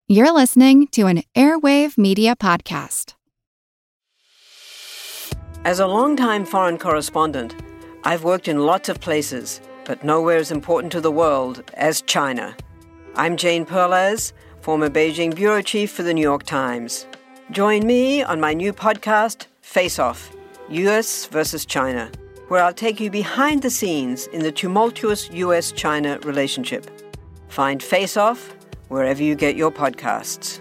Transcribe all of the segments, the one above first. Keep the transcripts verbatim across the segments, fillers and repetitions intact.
You're listening to an Airwave Media Podcast. As a longtime foreign correspondent, I've worked in lots of places, but nowhere as important to the world as China. I'm Jane Perlez, former Beijing bureau chief for the New York Times. Join me on my new podcast, Face Off, U S versus China, where I'll take you behind the scenes in the tumultuous U S China relationship. Find Face Off wherever you get your podcasts.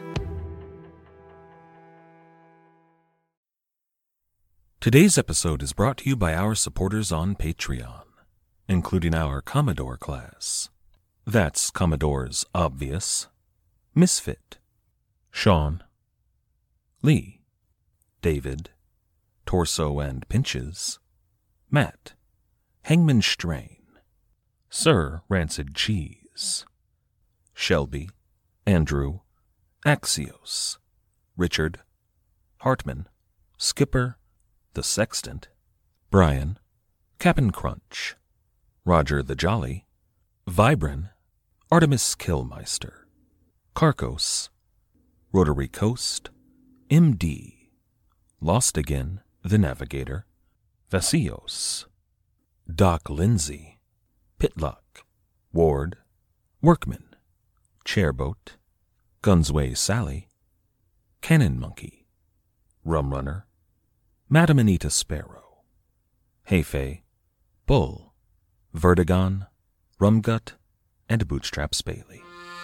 Today's episode is brought to you by our supporters on Patreon, including our Commodore class. That's Commodore's Obvious, Misfit, Sean, Lee, David, Torso and Pinches, Matt, Hangman Strain, Sir Rancid Cheese, Shelby, Andrew, Axios, Richard, Hartman, Skipper, The Sextant, Brian, Cap'n Crunch, Roger the Jolly, Vibrin, Artemis Killmeister, Carcos, Rotary Coast, M D, Lost Again, The Navigator, Vasios, Doc Lindsay, Pitlock, Ward, Workman, Chairboat, Gunsway Sally, Cannon Monkey, Rum Runner, Madam Anita Sparrow, Heifei, Bull, Vertigon, Rumgut, and Bootstraps Bailey.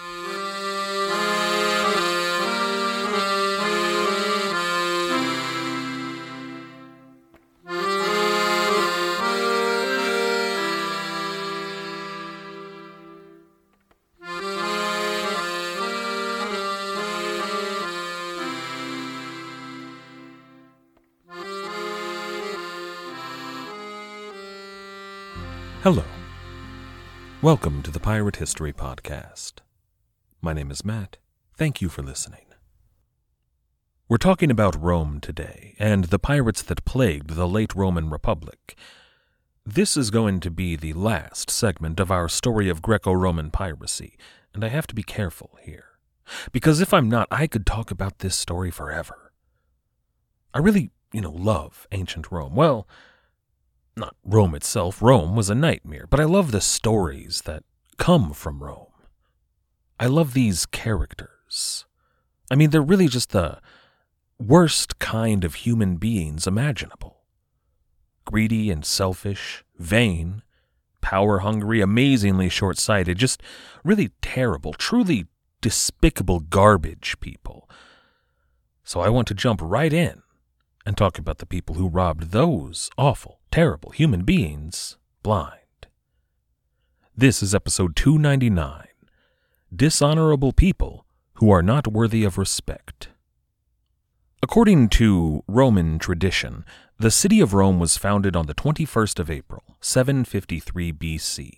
Hello. Welcome to the Pirate History Podcast. My name is Matt. Thank you for listening. We're talking about Rome today, and the pirates that plagued the late Roman Republic. This is going to be the last segment of our story of Greco-Roman piracy, and I have to be careful here. Because if I'm not, I could talk about this story forever. I really, you know, love ancient Rome. Well, not Rome itself. Rome was a nightmare, but I love the stories that come from Rome. I love these characters. I mean, they're really just the worst kind of human beings imaginable. Greedy and selfish, vain, power-hungry, amazingly short-sighted, just really terrible, truly despicable garbage people. So I want to jump right in and talk about the people who robbed those awful, terrible human beings blind. This is episode two ninety-nine, Dishonorable People Who Are Not Worthy of Respect. According to Roman tradition, the city of Rome was founded on the twenty-first of April, seven fifty-three B C.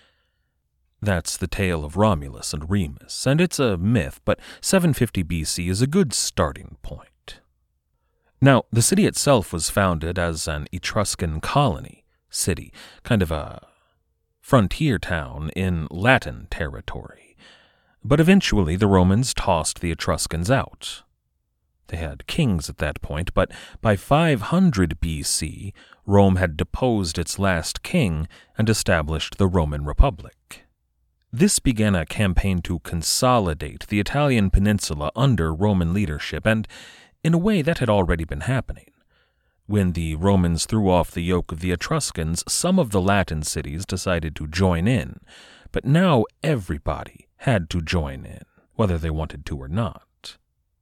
That's the tale of Romulus and Remus, and it's a myth, but seven fifty B C is a good starting point. Now, the city itself was founded as an Etruscan colony city, kind of a frontier town in Latin territory. But eventually the Romans tossed the Etruscans out. They had kings at that point, but by five hundred B C, Rome had deposed its last king and established the Roman Republic. This began a campaign to consolidate the Italian peninsula under Roman leadership, and in a way, that had already been happening. When the Romans threw off the yoke of the Etruscans, some of the Latin cities decided to join in, but now everybody had to join in, whether they wanted to or not.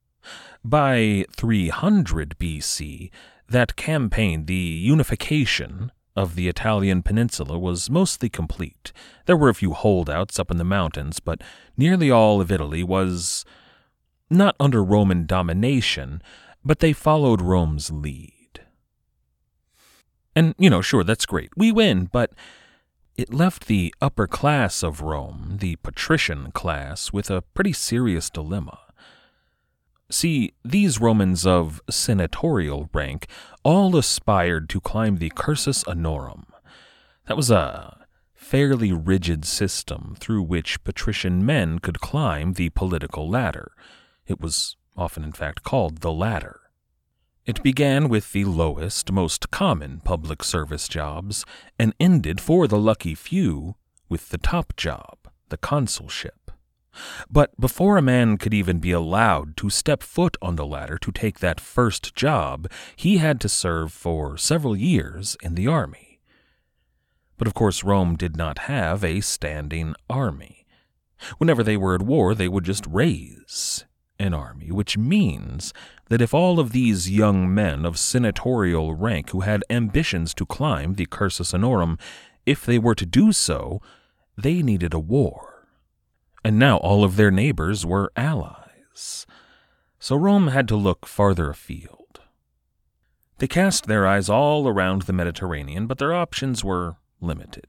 By three hundred B C, that campaign, the unification of the Italian peninsula, was mostly complete. There were a few holdouts up in the mountains, but nearly all of Italy was not under Roman domination, but they followed Rome's lead. And, you know, sure, that's great. We win, but it left the upper class of Rome, the patrician class, with a pretty serious dilemma. See, these Romans of senatorial rank all aspired to climb the Cursus Honorum. That was a fairly rigid system through which patrician men could climb the political ladder. It was often, in fact, called the ladder. It began with the lowest, most common public service jobs, and ended, for the lucky few, with the top job, the consulship. But before a man could even be allowed to step foot on the ladder to take that first job, he had to serve for several years in the army. But of course Rome did not have a standing army. Whenever they were at war, they would just raise an army, which means that if all of these young men of senatorial rank who had ambitions to climb the cursus honorum, if they were to do so, they needed a war. And now all of their neighbors were allies. So Rome had to look farther afield. They cast their eyes all around the Mediterranean, but their options were limited.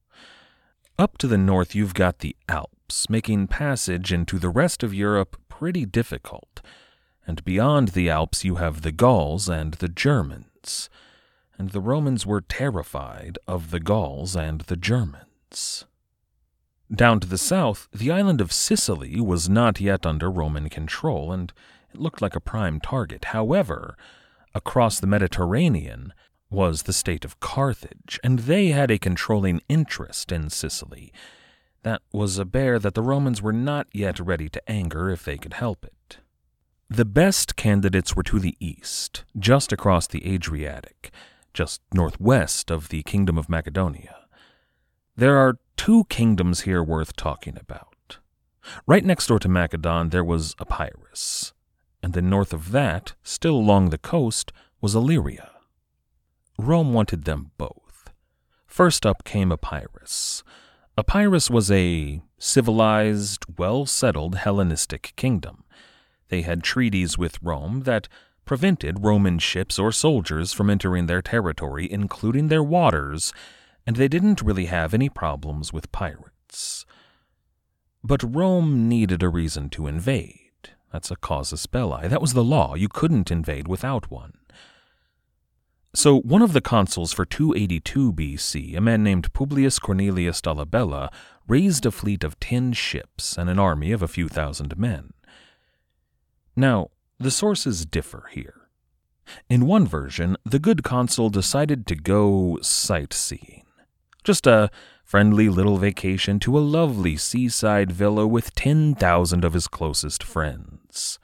Up to the north you've got the Alps, making passage into the rest of Europe pretty difficult. And beyond the Alps you have the Gauls and the Germans. And the Romans were terrified of the Gauls and the Germans. Down to the south, the island of Sicily was not yet under Roman control, and it looked like a prime target. However, across the Mediterranean was the state of Carthage, and they had a controlling interest in Sicily. That was a bear that the Romans were not yet ready to anger if they could help it. The best candidates were to the east, just across the Adriatic, just northwest of the Kingdom of Macedonia. There are two kingdoms here worth talking about. Right next door to Macedon there was Epirus, and then north of that, still along the coast, was Illyria. Rome wanted them both. First up came Epirus. Epirus was a civilized, well-settled Hellenistic kingdom. They had treaties with Rome that prevented Roman ships or soldiers from entering their territory, including their waters, and they didn't really have any problems with pirates. But Rome needed a reason to invade. That's a casus belli. That was the law. You couldn't invade without one. So one of the consuls for two eighty-two B C, a man named Publius Cornelius Dolabella, raised a fleet of ten ships and an army of a few thousand men. Now, the sources differ here. In one version, the good consul decided to go sightseeing. Just a friendly little vacation to a lovely seaside villa with ten thousand of his closest friends.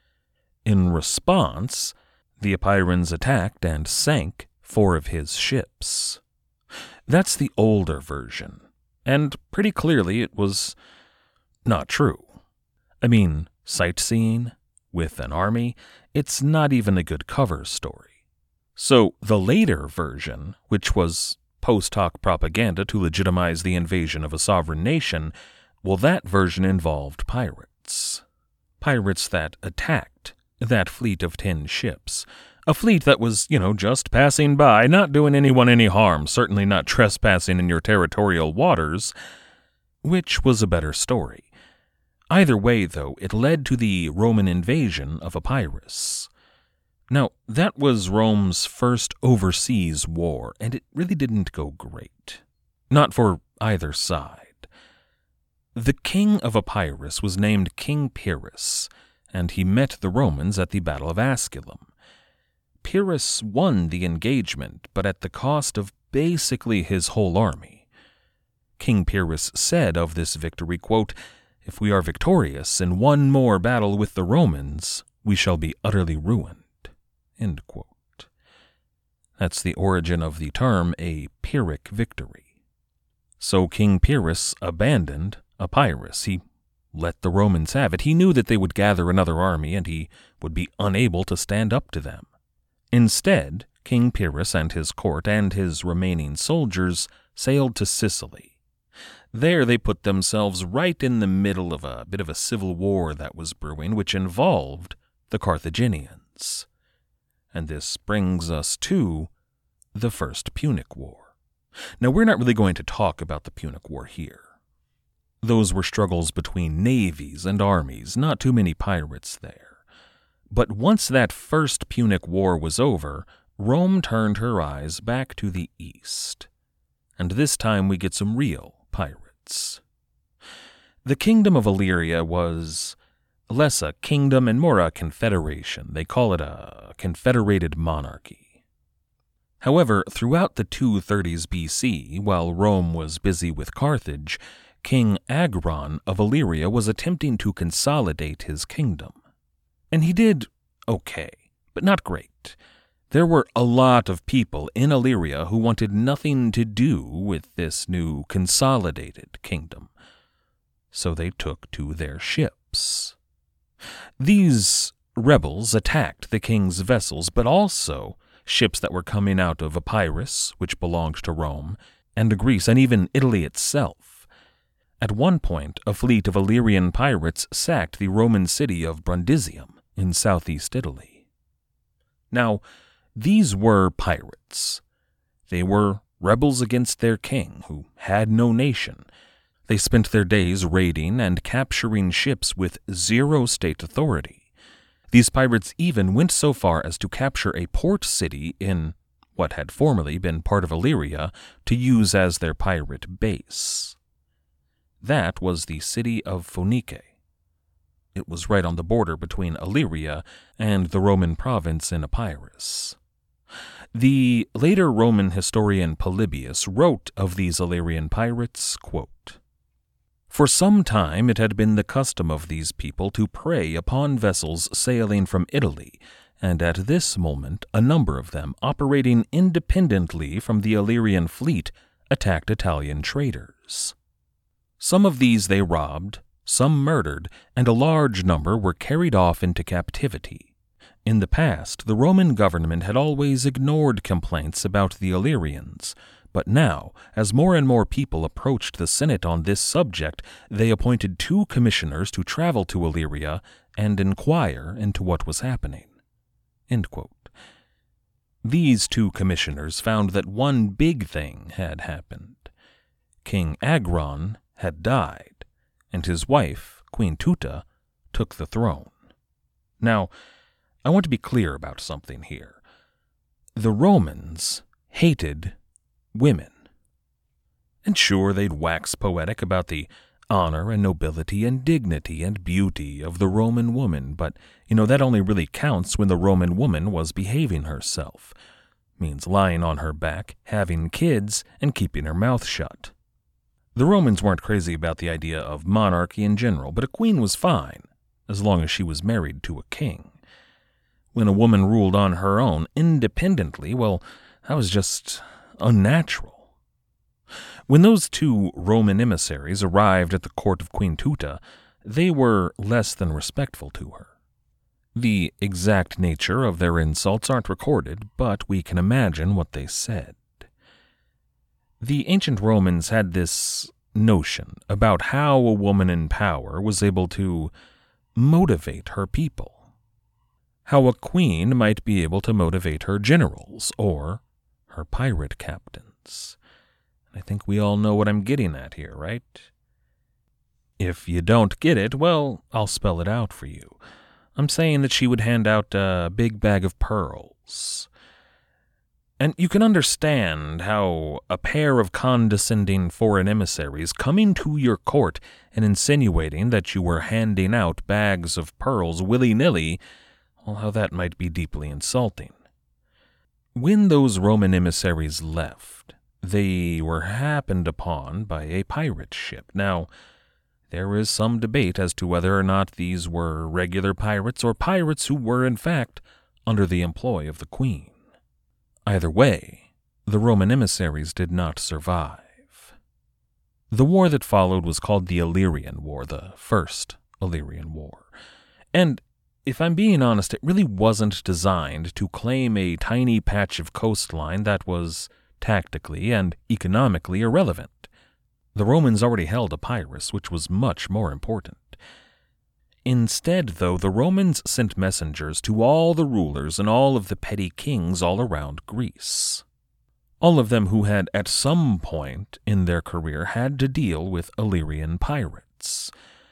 In response, the Epirans attacked and sank four of his ships. That's the older version, and pretty clearly it was not true. I mean, sightseeing with an army, it's not even a good cover story. So the later version, which was post hoc propaganda to legitimize the invasion of a sovereign nation, well, that version involved pirates. Pirates that attacked that fleet of ten ships. A fleet that was, you know, just passing by, not doing anyone any harm, certainly not trespassing in your territorial waters, which was a better story. Either way, though, it led to the Roman invasion of Epirus. Now, that was Rome's first overseas war, and it really didn't go great. Not for either side. The king of Epirus was named King Pyrrhus, and he met the Romans at the Battle of Asculum. Pyrrhus won the engagement, but at the cost of basically his whole army. King Pyrrhus said of this victory, quote, "If we are victorious in one more battle with the Romans, we shall be utterly ruined." End quote. That's the origin of the term a Pyrrhic victory. So King Pyrrhus abandoned Epirus. He let the Romans have it. He knew that they would gather another army, and he would be unable to stand up to them. Instead, King Pyrrhus and his court and his remaining soldiers sailed to Sicily. There they put themselves right in the middle of a bit of a civil war that was brewing, which involved the Carthaginians. And this brings us to the First Punic War. Now, we're not really going to talk about the Punic War here. Those were struggles between navies and armies, not too many pirates there. But once that First Punic War was over, Rome turned her eyes back to the east. and this time we get some real pirates. The Kingdom of Illyria was less a kingdom and more a confederation. They call it a confederated monarchy. However, throughout the two thirties B C, while Rome was busy with Carthage, King Agron of Illyria was attempting to consolidate his kingdom. And he did okay, but not great. There were a lot of people in Illyria who wanted nothing to do with this new consolidated kingdom, so they took to their ships. These rebels attacked the king's vessels, but also ships that were coming out of Epirus, which belonged to Rome, and Greece, and even Italy itself. At one point, a fleet of Illyrian pirates sacked the Roman city of Brundisium in southeast Italy. Now, these were pirates. They were rebels against their king, who had no nation. They spent their days raiding and capturing ships with zero state authority. These pirates even went so far as to capture a port city in what had formerly been part of Illyria to use as their pirate base. That was the city of Phoenice. It was right on the border between Illyria and the Roman province in Epirus. The later Roman historian Polybius wrote of these Illyrian pirates, quote, "For some time it had been the custom of these people to prey upon vessels sailing from Italy, and at this moment a number of them, operating independently from the Illyrian fleet, attacked Italian traders. Some of these they robbed, some murdered, and a large number were carried off into captivity. In the past, the Roman government had always ignored complaints about the Illyrians, but now, as more and more people approached the Senate on this subject, they appointed two commissioners to travel to Illyria and inquire into what was happening." End quote. These two commissioners found that one big thing had happened. King Agron had died, and his wife, Queen Tuta, took the throne. Now, I want to be clear about something here. The Romans hated women. And sure, they'd wax poetic about the honor and nobility and dignity and beauty of the Roman woman, but, you know, that only really counts when the Roman woman was behaving herself. Means lying on her back, having kids, and keeping her mouth shut. The Romans weren't crazy about the idea of monarchy in general, but a queen was fine, as long as she was married to a king. When a woman ruled on her own independently, well, that was just unnatural. When those two Roman emissaries arrived at the court of Queen Tuta, they were less than respectful to her. The exact nature of their insults aren't recorded, but we can imagine what they said. The ancient Romans had this notion about how a woman in power was able to motivate her people. How a queen might be able to motivate her generals or her pirate captains. I think we all know what I'm getting at here, right? If you don't get it, well, I'll spell it out for you. I'm saying that she would hand out a big bag of pearls. And you can understand how a pair of condescending foreign emissaries coming to your court and insinuating that you were handing out bags of pearls willy-nilly, well, how that might be deeply insulting. When those Roman emissaries left, they were happened upon by a pirate ship. Now, there is some debate as to whether or not these were regular pirates or pirates who were, in fact, under the employ of the queen. Either way, the Roman emissaries did not survive. The war that followed was called the Illyrian War, the First Illyrian War. And if I'm being honest, it really wasn't designed to claim a tiny patch of coastline that was tactically and economically irrelevant. The Romans already held Epirus, which was much more important. Instead, though, the Romans sent messengers to all the rulers and all of the petty kings all around Greece. All of them who had at some point in their career had to deal with Illyrian pirates.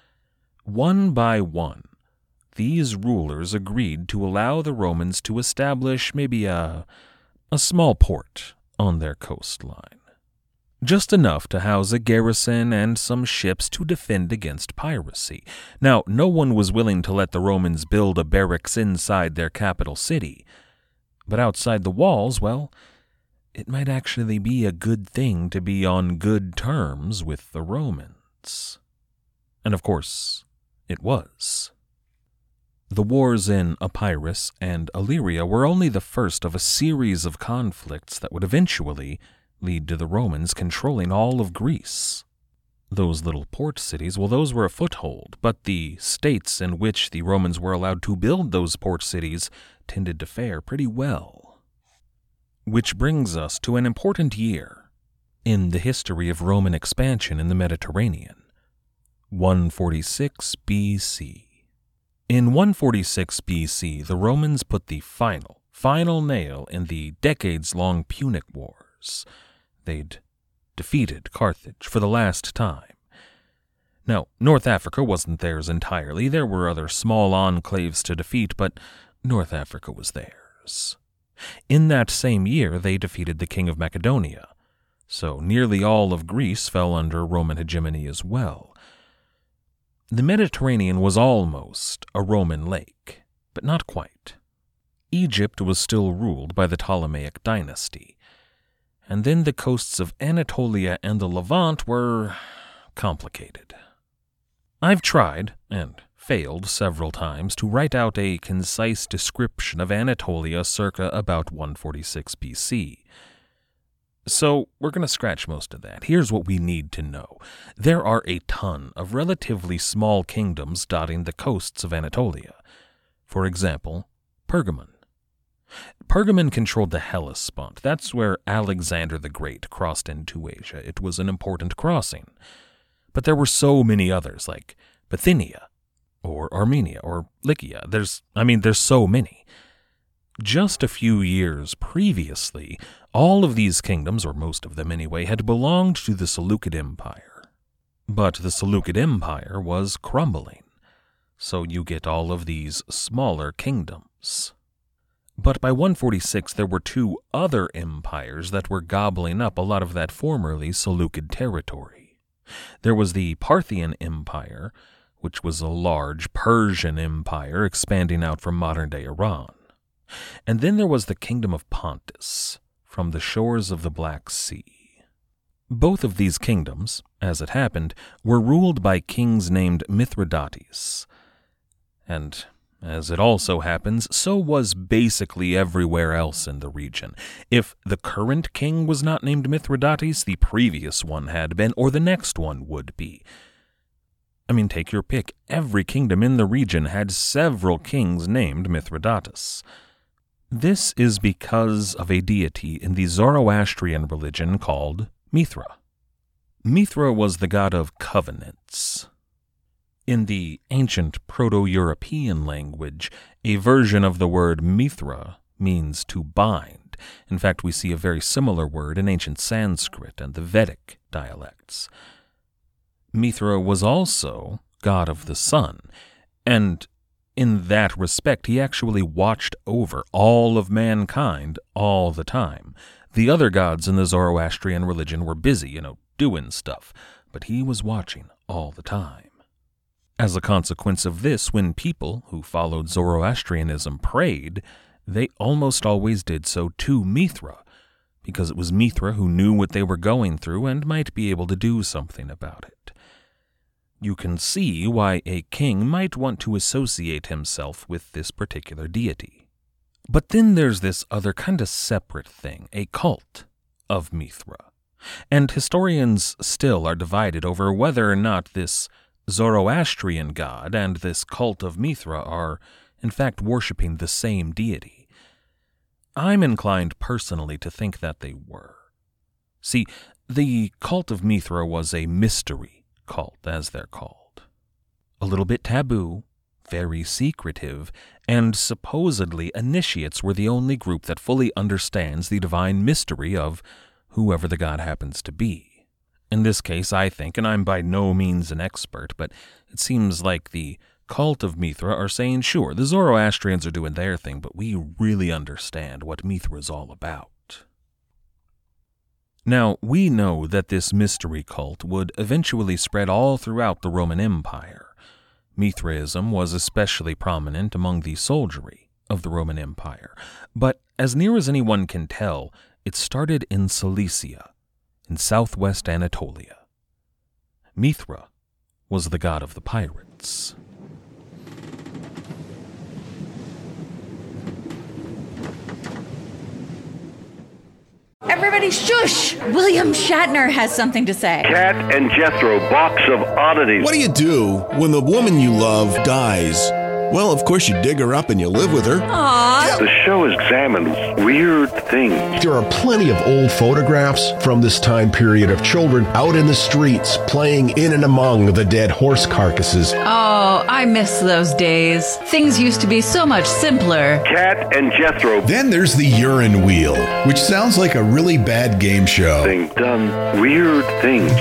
One by one, these rulers agreed to allow the Romans to establish maybe a, a small port on their coastline. just enough to house a garrison and some ships to defend against piracy. Now, no one was willing to let the Romans build a barracks inside their capital city, but outside the walls, well, it might actually be a good thing to be on good terms with the Romans. And of course, it was. The wars in Epirus and Illyria were only the first of a series of conflicts that would eventually lead to the Romans controlling all of Greece. Those little port cities, well, those were a foothold, but the states in which the Romans were allowed to build those port cities tended to fare pretty well. Which brings us to an important year in the history of Roman expansion in the Mediterranean, one forty-six B C. In one forty-six B C, the Romans put the final, final nail in the decades-long Punic Wars. They'd defeated Carthage for the last time. Now, North Africa wasn't theirs entirely. There were other small enclaves to defeat, but North Africa was theirs. In that same year, they defeated the king of Macedonia, so nearly all of Greece fell under Roman hegemony as well. The Mediterranean was almost a Roman lake, but not quite. Egypt was still ruled by the Ptolemaic dynasty, and then the coasts of Anatolia and the Levant were complicated. I've tried, and failed several times, to write out a concise description of Anatolia circa about one forty-six B C. So we're going to scratch most of that. Here's what we need to know. There are a ton of relatively small kingdoms dotting the coasts of Anatolia. For example, Pergamon. Pergamon controlled the Hellespont. That's where Alexander the Great crossed into Asia. It was an important crossing. But there were so many others, like Bithynia, or Armenia, or Lycia. There's, I mean, there's so many. Just a few years previously, all of these kingdoms, or most of them anyway, had belonged to the Seleucid Empire. But the Seleucid Empire was crumbling, so you get all of these smaller kingdoms. But by one forty-six, there were two other empires that were gobbling up a lot of that formerly Seleucid territory. There was the Parthian Empire, which was a large Persian empire expanding out from modern-day Iran. And then there was the Kingdom of Pontus, from the shores of the Black Sea. Both of these kingdoms, as it happened, were ruled by kings named Mithridates. And as it also happens, so was basically everywhere else in the region. If the current king was not named Mithridates, the previous one had been, or the next one would be. I mean, take your pick. Every kingdom in the region had several kings named Mithridates. This is because of a deity in the Zoroastrian religion called Mithra. Mithra was the god of covenants. In the ancient Proto-European language, a version of the word Mithra means to bind. In fact, we see a very similar word in ancient Sanskrit and the Vedic dialects. Mithra was also god of the sun, and in that respect, he actually watched over all of mankind all the time. The other gods in the Zoroastrian religion were busy, you know, doing stuff, but he was watching all the time. As a consequence of this, when people who followed Zoroastrianism prayed, they almost always did so to Mithra, because it was Mithra who knew what they were going through and might be able to do something about it. You can see why a king might want to associate himself with this particular deity. But then there's this other kind of separate thing, a cult of Mithra. And historians still are divided over whether or not this Zoroastrian god and this cult of Mithra are, in fact, worshipping the same deity. I'm inclined personally to think that they were. See, the cult of Mithra was a mystery cult, as they're called. A little bit taboo, very secretive, and supposedly initiates were the only group that fully understands the divine mystery of whoever the god happens to be. In this case, I think, and I'm by no means an expert, but it seems like the cult of Mithra are saying, sure, the Zoroastrians are doing their thing, but we really understand what Mithra is all about. Now, we know that this mystery cult would eventually spread all throughout the Roman Empire. Mithraism was especially prominent among the soldiery of the Roman Empire, but as near as anyone can tell, it started in Cilicia, in southwest Anatolia. Mithra was the god of the pirates. Everybody shush! William Shatner has something to say. Cat and Jethro, box of oddities. What do you do when the woman you love dies? Well, of course you dig her up and you live with her. Aww. The show examines weird things. There are plenty of old photographs from this time period of children out in the streets playing in and among the dead horse carcasses. Oh, I miss those days. Things used to be so much simpler. Cat and Jethro. Then there's the urine wheel, which sounds like a really bad game show. Thing done weird things.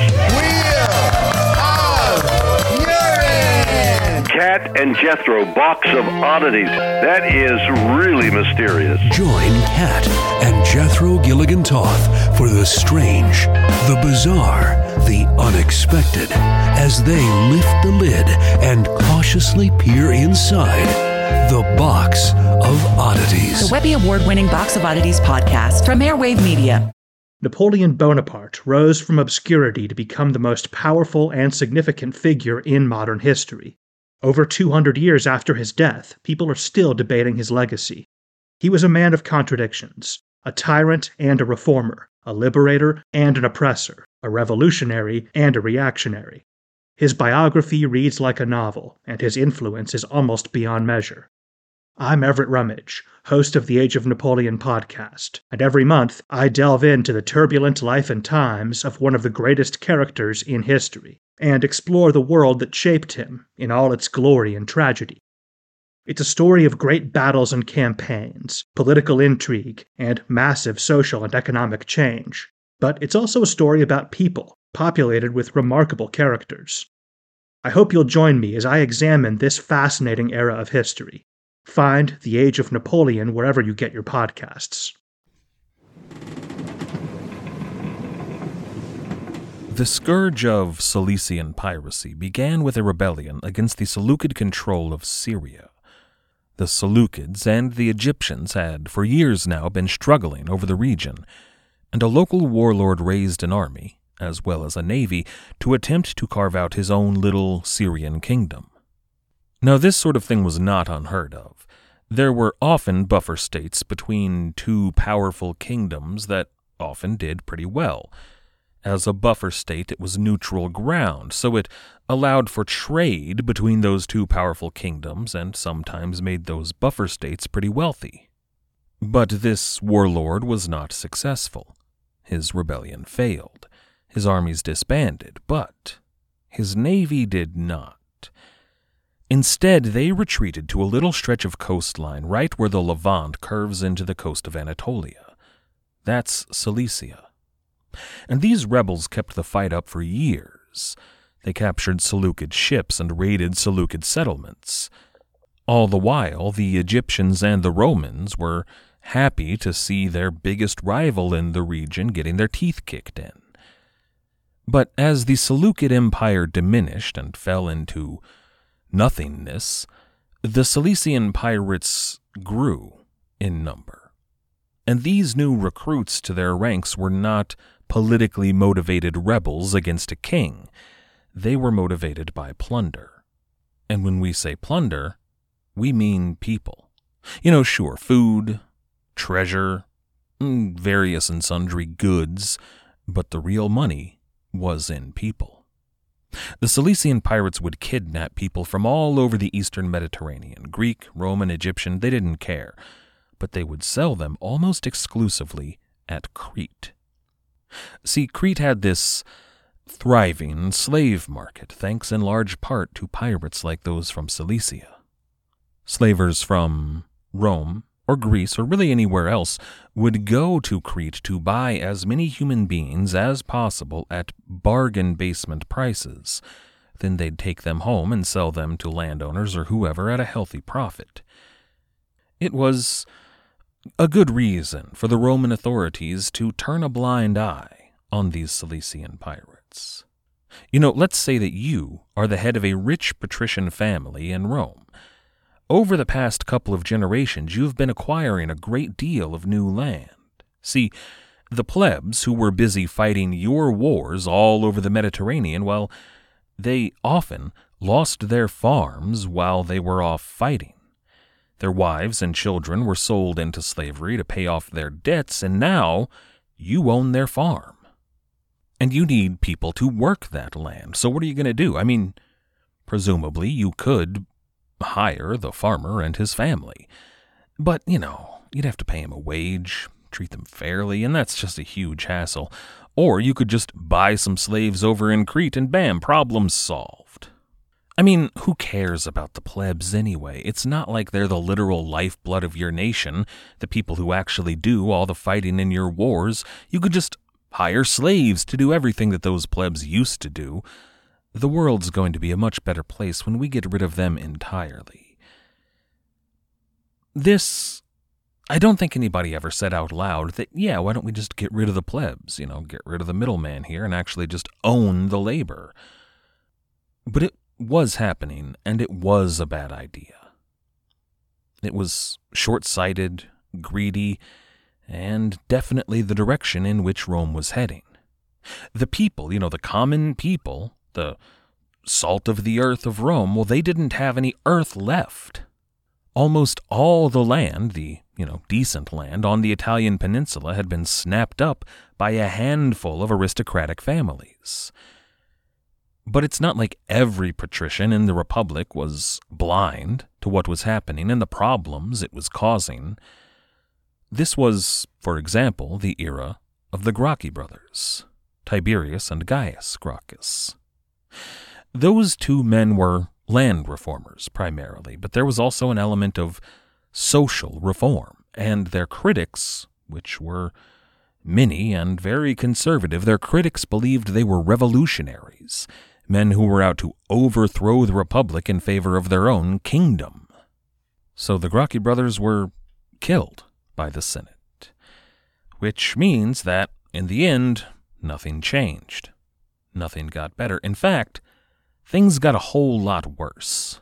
Cat and Jethro, box of oddities. That is really mysterious. Join Cat and Jethro Gilligan Toth for the strange, the bizarre, the unexpected, as they lift the lid and cautiously peer inside the Box of Oddities. The Webby Award-winning Box of Oddities podcast from Airwave Media. Napoleon Bonaparte rose from obscurity to become the most powerful and significant figure in modern history. Over two hundred years after his death, people are still debating his legacy. He was a man of contradictions, a tyrant and a reformer, a liberator and an oppressor, a revolutionary and a reactionary. His biography reads like a novel, and his influence is almost beyond measure. I'm Everett Rummage, host of the Age of Napoleon podcast, and every month I delve into the turbulent life and times of one of the greatest characters in history, and explore the world that shaped him in all its glory and tragedy. It's a story of great battles and campaigns, political intrigue, and massive social and economic change. But it's also a story about people, populated with remarkable characters. I hope you'll join me as I examine this fascinating era of history. Find The Age of Napoleon wherever you get your podcasts. The scourge of Cilician piracy began with a rebellion against the Seleucid control of Syria. The Seleucids and the Egyptians had for years now been struggling over the region, and a local warlord raised an army, as well as a navy, to attempt to carve out his own little Syrian kingdom. Now, this sort of thing was not unheard of. There were often buffer states between two powerful kingdoms that often did pretty well. As a buffer state, it was neutral ground, so it allowed for trade between those two powerful kingdoms and sometimes made those buffer states pretty wealthy. But this warlord was not successful. His rebellion failed. His armies disbanded, but his navy did not. Instead, they retreated to a little stretch of coastline right where the Levant curves into the coast of Anatolia. That's Cilicia. And these rebels kept the fight up for years. They captured Seleucid ships and raided Seleucid settlements. All the while, the Egyptians and the Romans were happy to see their biggest rival in the region getting their teeth kicked in. But as the Seleucid Empire diminished and fell into nothingness, the Cilician pirates grew in number. And these new recruits to their ranks were not politically motivated rebels against a king. They were motivated by plunder. And when we say plunder, we mean people. You know, sure, food, treasure, various and sundry goods, but the real money was in people. The Cilician pirates would kidnap people from all over the eastern Mediterranean, Greek, Roman, Egyptian, they didn't care, but they would sell them almost exclusively at Crete. See, Crete had this thriving slave market, thanks in large part to pirates like those from Cilicia. Slavers from Rome, or Greece, or really anywhere else, would go to Crete to buy as many human beings as possible at bargain basement prices. Then they'd take them home and sell them to landowners or whoever at a healthy profit. It was a good reason for the Roman authorities to turn a blind eye on these Cilician pirates. You know, let's say that you are the head of a rich patrician family in Rome. Over the past couple of generations, you've been acquiring a great deal of new land. See, the plebs who were busy fighting your wars all over the Mediterranean, well, they often lost their farms while they were off fighting. Their wives and children were sold into slavery to pay off their debts, and now you own their farm. And you need people to work that land. So what are you going to do? I mean, presumably you could hire the farmer and his family. But, you know, you'd have to pay him a wage, treat them fairly, and that's just a huge hassle. Or you could just buy some slaves over in Crete and bam, problem solved. I mean, who cares about the plebs anyway? It's not like they're the literal lifeblood of your nation, the people who actually do all the fighting in your wars. You could just hire slaves to do everything that those plebs used to do. The world's going to be a much better place when we get rid of them entirely. This, I don't think anybody ever said out loud that, yeah, why don't we just get rid of the plebs, you know, get rid of the middleman here and actually just own the labor. But it was happening, and it was a bad idea. It was short-sighted, greedy, and definitely the direction in which Rome was heading. The people, you know, the common people, the salt of the earth of Rome, well, they didn't have any earth left. Almost all the land, the, you know, decent land on the Italian peninsula had been snapped up by a handful of aristocratic families. But it's not like every patrician in the Republic was blind to what was happening and the problems it was causing. This was, for example, the era of the Gracchi brothers, Tiberius and Gaius Gracchus. Those two men were land reformers primarily, but there was also an element of social reform, and their critics, which were many and very conservative, their critics believed they were revolutionaries, men who were out to overthrow the Republic in favor of their own kingdom. So the Gracchi brothers were killed by the Senate, which means that, in the end, nothing changed. Nothing got better. In fact, things got a whole lot worse.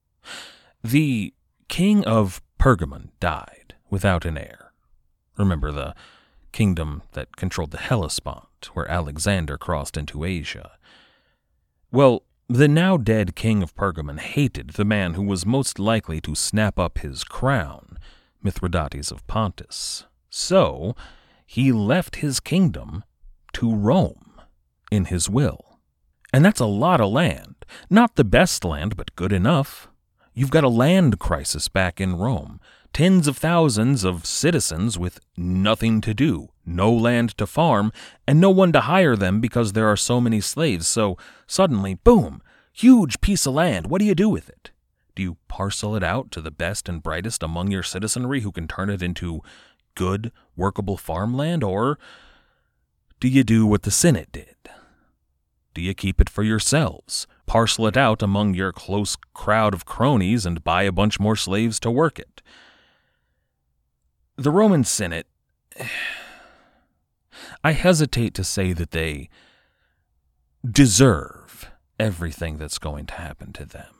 The king of Pergamon died without an heir. Remember the kingdom that controlled the Hellespont, where Alexander crossed into Asia. Well, the now-dead king of Pergamon hated the man who was most likely to snap up his crown, Mithridates of Pontus. So, he left his kingdom to Rome in his will. And that's a lot of land. Not the best land, but good enough. You've got a land crisis back in Rome. Tens of thousands of citizens with nothing to do, no land to farm, and no one to hire them because there are so many slaves. So suddenly, boom, huge piece of land. What do you do with it? Do you parcel it out to the best and brightest among your citizenry who can turn it into good, workable farmland? Or do you do what the Senate did? Do you keep it for yourselves, parcel it out among your close crowd of cronies, and buy a bunch more slaves to work it? The Roman Senate, I hesitate to say that they deserve everything that's going to happen to them.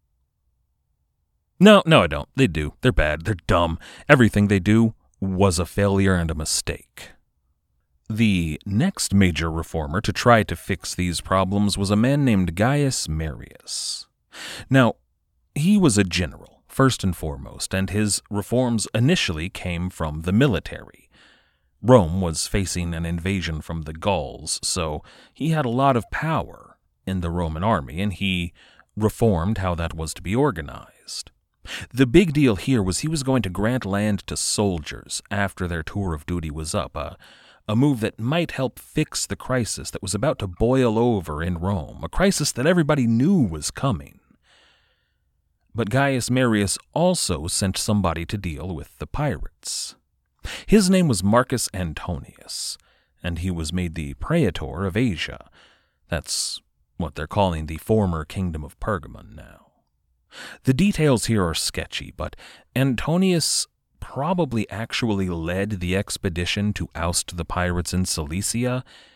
No, no, I don't. They do. They're bad. They're dumb. Everything they do was a failure and a mistake. The next major reformer to try to fix these problems was a man named Gaius Marius. Now, he was a general, first and foremost, and his reforms initially came from the military. Rome was facing an invasion from the Gauls, so he had a lot of power in the Roman army, and he reformed how that was to be organized. The big deal here was he was going to grant land to soldiers after their tour of duty was up, a, a move that might help fix the crisis that was about to boil over in Rome, a crisis that everybody knew was coming. But Gaius Marius also sent somebody to deal with the pirates. His name was Marcus Antonius, and he was made the praetor of Asia. That's what they're calling the former kingdom of Pergamon now. The details here are sketchy, but Antonius probably actually led the expedition to oust the pirates in Cilicia,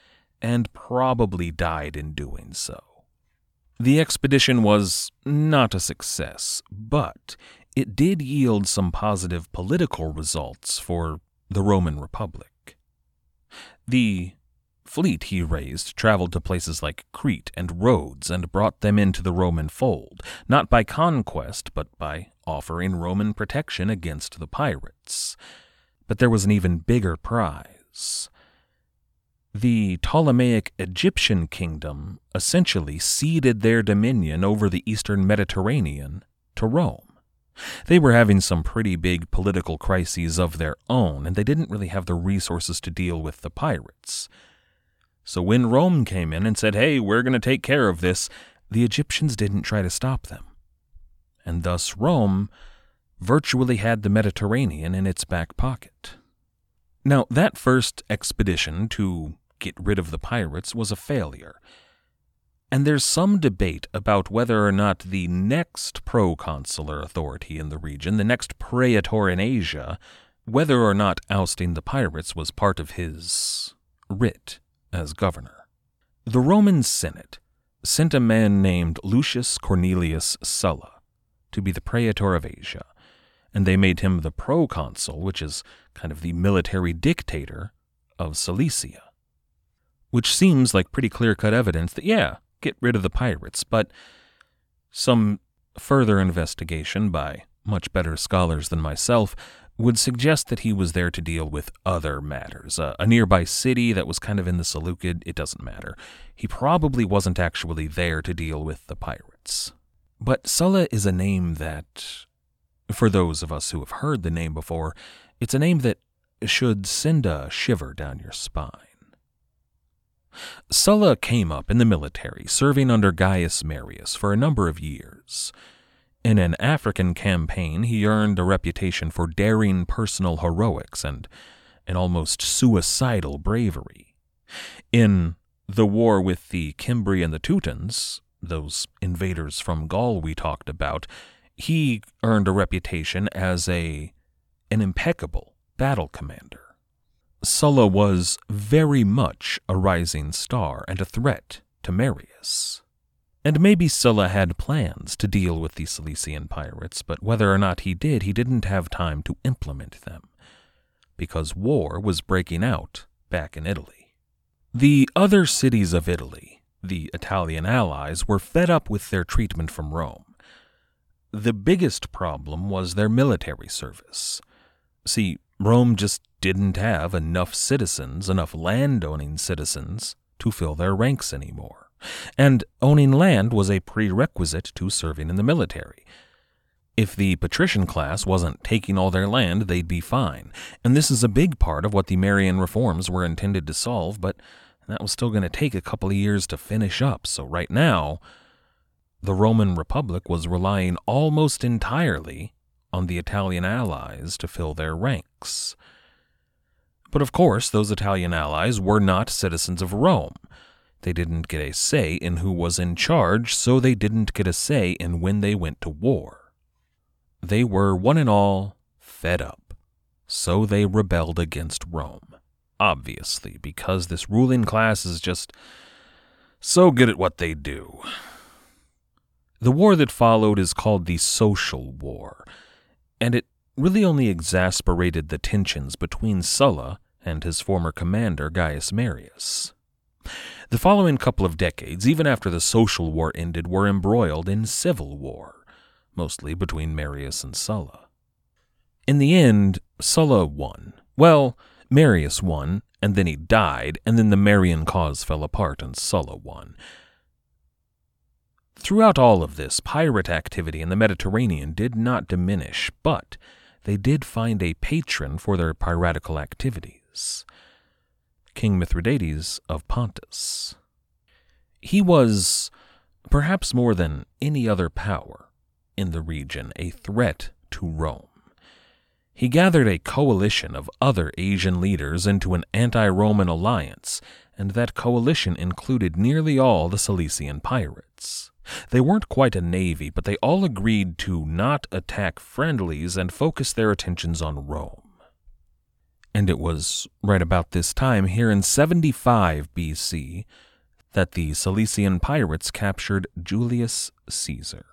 and probably died in doing so. The expedition was not a success, but it did yield some positive political results for the Roman Republic. The fleet he raised traveled to places like Crete and Rhodes and brought them into the Roman fold, not by conquest, but by offering Roman protection against the pirates. But there was an even bigger prize. The Ptolemaic Egyptian kingdom essentially ceded their dominion over the eastern Mediterranean to Rome. They were having some pretty big political crises of their own, and they didn't really have the resources to deal with the pirates. So when Rome came in and said, hey, we're going to take care of this, the Egyptians didn't try to stop them. And thus Rome virtually had the Mediterranean in its back pocket. Now, that first expedition to get rid of the pirates was a failure. And there's some debate about whether or not the next proconsular authority in the region, the next praetor in Asia, whether or not ousting the pirates was part of his writ as governor. The Roman Senate sent a man named Lucius Cornelius Sulla to be the praetor of Asia, and they made him the proconsul, which is kind of the military dictator of Cilicia. Which seems like pretty clear-cut evidence that, yeah, get rid of the pirates, but some further investigation by much better scholars than myself would suggest that he was there to deal with other matters. Uh, a nearby city that was kind of in the Seleucid, it doesn't matter. He probably wasn't actually there to deal with the pirates. But Sulla is a name that, for those of us who have heard the name before, it's a name that should send a shiver down your spine. Sulla came up in the military, serving under Gaius Marius for a number of years. In an African campaign, he earned a reputation for daring personal heroics and an almost suicidal bravery. In the war with the Cimbri and the Teutons, those invaders from Gaul we talked about, he earned a reputation as a an impeccable battle commander. Sulla was very much a rising star and a threat to Marius. And maybe Sulla had plans to deal with the Cilician pirates, but whether or not he did, he didn't have time to implement them, because war was breaking out back in Italy. The other cities of Italy, the Italian allies, were fed up with their treatment from Rome. The biggest problem was their military service. See, Rome just didn't have enough citizens, enough land-owning citizens, to fill their ranks anymore. And owning land was a prerequisite to serving in the military. If the patrician class wasn't taking all their land, they'd be fine. And this is a big part of what the Marian reforms were intended to solve, but that was still going to take a couple of years to finish up. So right now, the Roman Republic was relying almost entirely on the Italian allies to fill their ranks. But of course, those Italian allies were not citizens of Rome. They didn't get a say in who was in charge, so they didn't get a say in when they went to war. They were, one and all, fed up, so they rebelled against Rome. Obviously, because this ruling class is just so good at what they do. The war that followed is called the Social War, and it really only exasperated the tensions between Sulla and his former commander, Gaius Marius. The following couple of decades, even after the Social War ended, were embroiled in civil war, mostly between Marius and Sulla. In the end, Sulla won. Well, Marius won, and then he died, and then the Marian cause fell apart and Sulla won. Throughout all of this, pirate activity in the Mediterranean did not diminish, but they did find a patron for their piratical activities. King Mithridates of Pontus. He was, perhaps more than any other power in the region, a threat to Rome. He gathered a coalition of other Asian leaders into an anti-Roman alliance, and that coalition included nearly all the Cilician pirates. They weren't quite a navy, but they all agreed to not attack friendlies and focus their attentions on Rome. And it was right about this time, here in seventy-five B C, that the Cilician pirates captured Julius Caesar.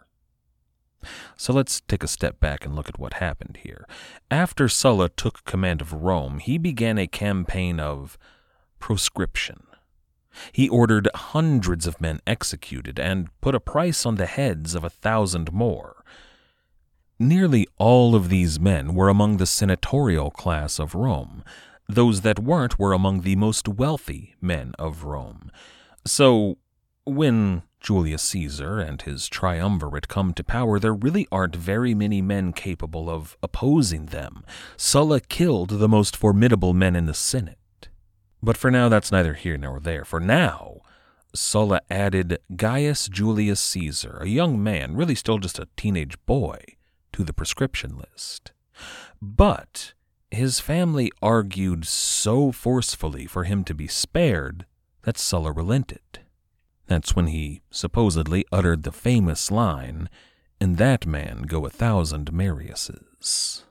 So let's take a step back and look at what happened here. After Sulla took command of Rome, he began a campaign of proscription. He ordered hundreds of men executed and put a price on the heads of a thousand more. Nearly all of these men were among the senatorial class of Rome. Those that weren't were among the most wealthy men of Rome. So, when Julius Caesar and his triumvirate come to power, there really aren't very many men capable of opposing them. Sulla killed the most formidable men in the Senate. But for now, that's neither here nor there. For now, Sulla added Gaius Julius Caesar, a young man, really still just a teenage boy, to the proscription list. But his family argued so forcefully for him to be spared that Sulla relented. That's when he supposedly uttered the famous line, "In that man go a thousand Mariuses."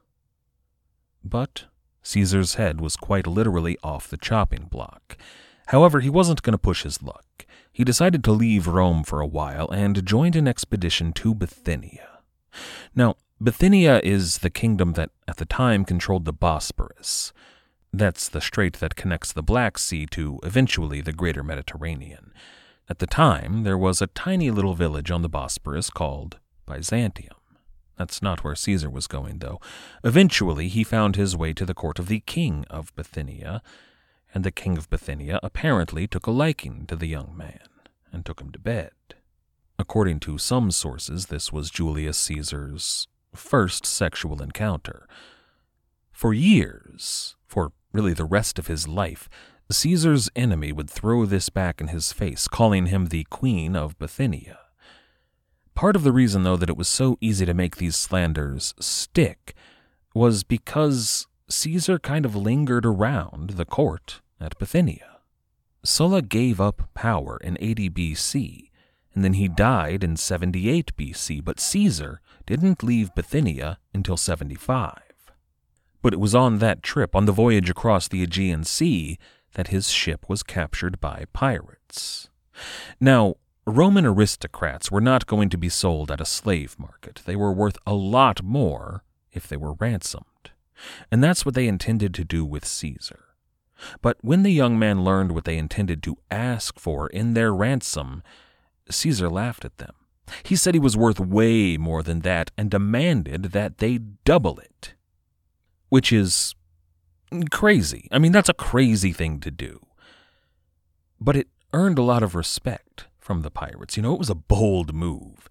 But Caesar's head was quite literally off the chopping block. However, he wasn't going to push his luck. He decided to leave Rome for a while and joined an expedition to Bithynia. Now, Bithynia is the kingdom that at the time controlled the Bosporus. That's the strait that connects the Black Sea to, eventually, the greater Mediterranean. At the time, there was a tiny little village on the Bosporus called Byzantium. That's not where Caesar was going, though. Eventually, he found his way to the court of the king of Bithynia, and the king of Bithynia apparently took a liking to the young man and took him to bed. According to some sources, this was Julius Caesar's first sexual encounter. For years, for really the rest of his life, Caesar's enemy would throw this back in his face, calling him the Queen of Bithynia. Part of the reason, though, that it was so easy to make these slanders stick was because Caesar kind of lingered around the court at Bithynia. Sulla gave up power in eighty B C, and then he died in seventy-eight B C, but Caesar didn't leave Bithynia until seventy-five. But it was on that trip, on the voyage across the Aegean Sea, that his ship was captured by pirates. Now, Roman aristocrats were not going to be sold at a slave market. They were worth a lot more if they were ransomed. And that's what they intended to do with Caesar. But when the young man learned what they intended to ask for in their ransom, Caesar laughed at them. He said he was worth way more than that and demanded that they double it. Which is crazy. I mean, that's a crazy thing to do. But it earned a lot of respect from the pirates. You know, it was a bold move.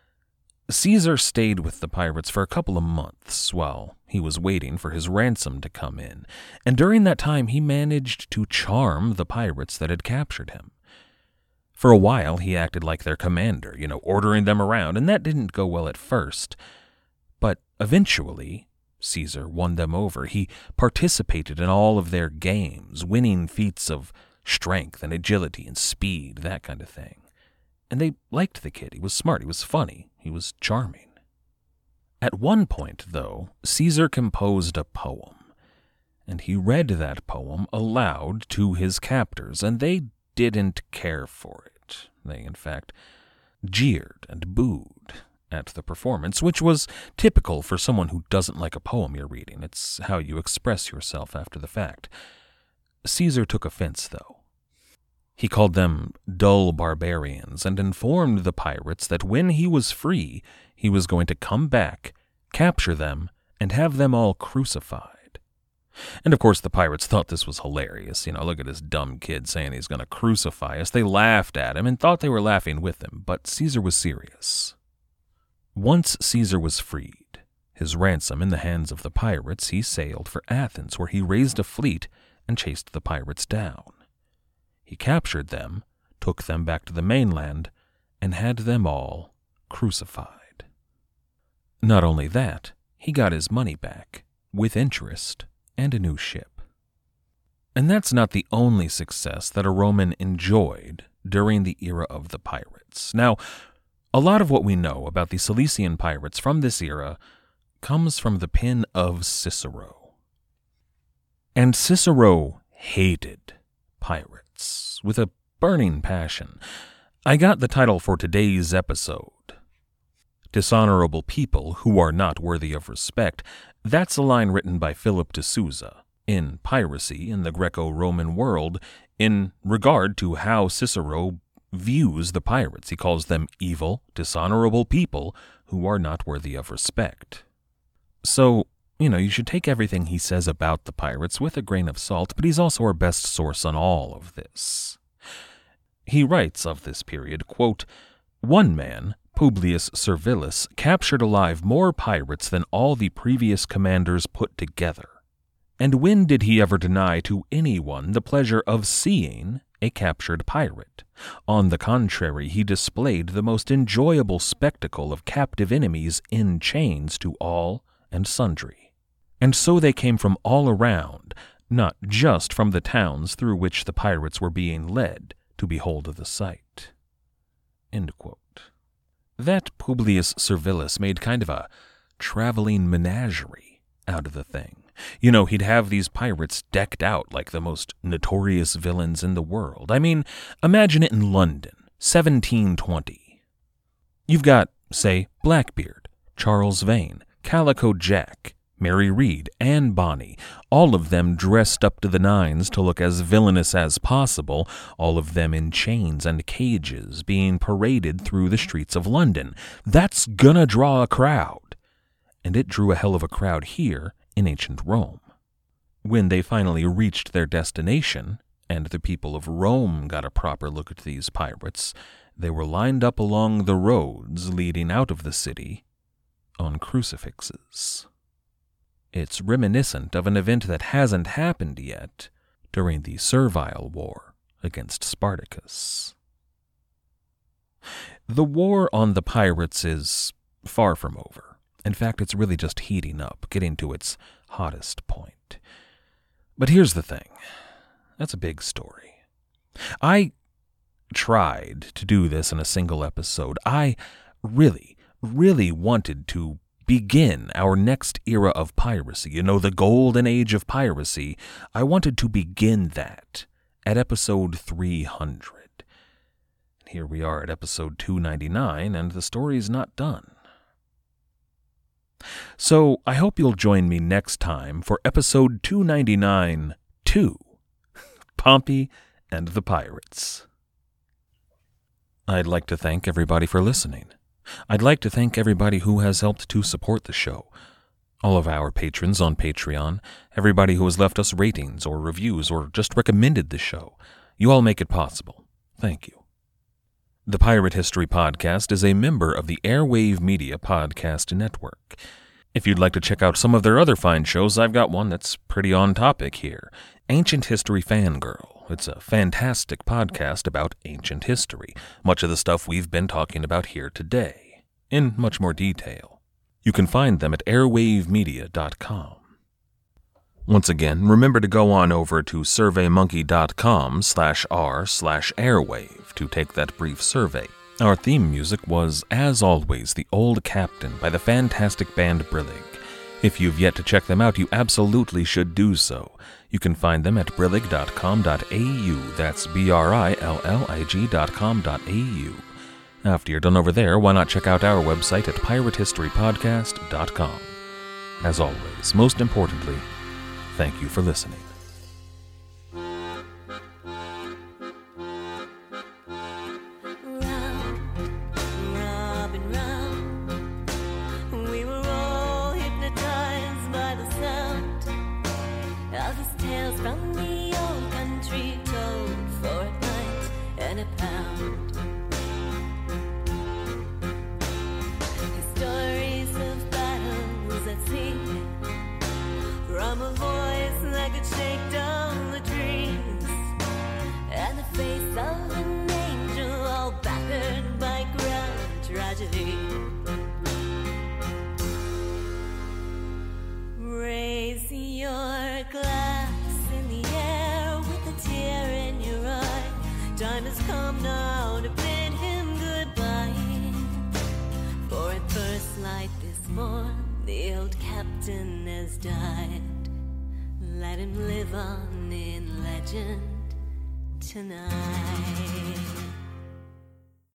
Caesar stayed with the pirates for a couple of months while he was waiting for his ransom to come in, and during that time he managed to charm the pirates that had captured him. For a while he acted like their commander, you know, ordering them around, and that didn't go well at first. But eventually Caesar won them over. He participated in all of their games, winning feats of strength and agility and speed, that kind of thing. And they liked the kid. He was smart. He was funny. He was charming. At one point, though, Caesar composed a poem, and he read that poem aloud to his captors, and they didn't care for it. They, in fact, jeered and booed at the performance, which was typical for someone who doesn't like a poem you're reading. It's how you express yourself after the fact. Caesar took offense, though. He called them dull barbarians and informed the pirates that when he was free, he was going to come back, capture them, and have them all crucified. And of course the pirates thought this was hilarious. You know, look at this dumb kid saying he's going to crucify us. They laughed at him and thought they were laughing with him, but Caesar was serious. Once Caesar was freed, his ransom in the hands of the pirates, he sailed for Athens, where he raised a fleet and chased the pirates down. He captured them, took them back to the mainland, and had them all crucified. Not only that, he got his money back, with interest, and a new ship. And that's not the only success that a Roman enjoyed during the era of the pirates. Now, a lot of what we know about the Cilician pirates from this era comes from the pen of Cicero. And Cicero hated pirates with a burning passion. I got the title for today's episode, Dishonorable People Who Are Not Worthy of Respect. That's a line written by Philip de Souza in Piracy in the Greco-Roman World in regard to how Cicero views the pirates. He calls them evil, dishonorable people who are not worthy of respect. So, you know, you should take everything he says about the pirates with a grain of salt, but he's also our best source on all of this. He writes of this period, quote, "One man, Publius Servilis, captured alive more pirates than all the previous commanders put together. And when did he ever deny to anyone the pleasure of seeing a captured pirate? On the contrary, he displayed the most enjoyable spectacle of captive enemies in chains to all and sundry. And so they came from all around, not just from the towns through which the pirates were being led, to behold the sight." End quote. That Publius Servilis made kind of a traveling menagerie out of the thing. You know, he'd have these pirates decked out like the most notorious villains in the world. I mean, imagine it in London, seventeen twenty. You've got, say, Blackbeard, Charles Vane, Calico Jack, Mary Read, Anne Bonny, all of them dressed up to the nines to look as villainous as possible, all of them in chains and cages being paraded through the streets of London. That's gonna draw a crowd. And it drew a hell of a crowd here in ancient Rome. When they finally reached their destination, and the people of Rome got a proper look at these pirates, they were lined up along the roads leading out of the city on crucifixes. It's reminiscent of an event that hasn't happened yet during the Servile War against Spartacus. The war on the pirates is far from over. In fact, it's really just heating up, getting to its hottest point. But here's the thing. That's a big story. I tried to do this in a single episode. I really, really wanted to begin our next era of piracy, you know, the golden age of piracy. I wanted to begin that at episode three hundred. Here we are at episode two ninety-nine, and the story's not done. So I hope you'll join me next time for episode two ninety-nine, two, Pompey and the Pirates. I'd like to thank everybody for listening. I'd like to thank everybody who has helped to support the show. All of our patrons on Patreon, everybody who has left us ratings or reviews or just recommended the show. You all make it possible. Thank you. The Pirate History Podcast is a member of the Airwave Media Podcast Network. If you'd like to check out some of their other fine shows, I've got one that's pretty on topic here. Ancient History Fangirl. It's a fantastic podcast about ancient history, much of the stuff we've been talking about here today, in much more detail. You can find them at airwave media dot com. Once again, remember to go on over to surveymonkey.com slash r slash airwave to take that brief survey. Our theme music was, as always, The Old Captain by the fantastic band Brillig. If you've yet to check them out, you absolutely should do so. You can find them at brillig dot com dot a u. That's B R I L L I G dot com dot a u. After you're done over there, why not check out our website at pirate history podcast dot com. As always, most importantly, thank you for listening. Raise your glass in the air with a tear in your eye. Time has come now to bid him goodbye. For at first light this morn, the old captain has died. Let let him live on in legend tonight.